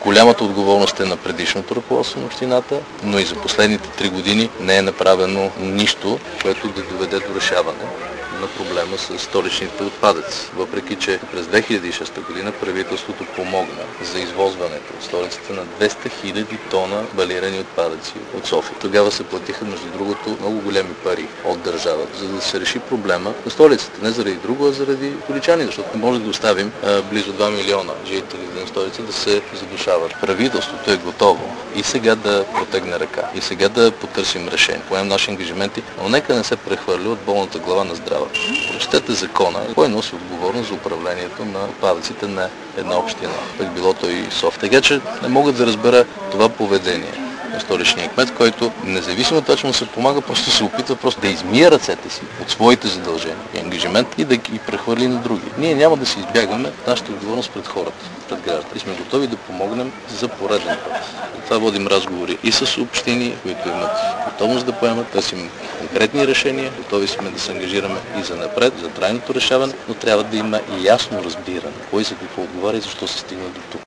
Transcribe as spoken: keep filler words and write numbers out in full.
Голямата отговорност е на предишното ръководство на общината, но и за последните три години не е направено нищо, което да доведе до решаване на проблема с столичните отпадъци. Въпреки че през две хиляди и шеста година правителството помогна за извозването от столицата на двеста хиляди тона балирани отпадъци от София. Тогава се платиха, между другото, много големи пари от държавата, за да се реши проблема на столицата. Не заради друго, а заради столичани, защото не може да оставим а, близо два милиона жители на столица да се задушават. Правителството е готово и сега да протегне ръка, и сега да потърсим решение. Поемем наши ангажименти, но нека не се прехвърли от болната глава на здрава. Прочетете закона, кой носи отговорност за управлението на отпадъците на една община, пък било то и София. Така че не мога да разбера това поведение на столичния кмет, който независимо от това, че му се помага, просто се опитва просто да измие ръцете си от своите задължения и ангажимент и да ги прехвърли на други. Ние няма да се избягваме нашата отговорност пред хората, пред гражданите. И сме готови да помогнем за пореден път. И това водим разговори и с общини, които имат готовност да поемат, търсим конкретни решения, готови сме да се ангажираме и за напред, за трайното решаване, но трябва да има и ясно разбиране кой за какво отговаря и защо се стигна до тук.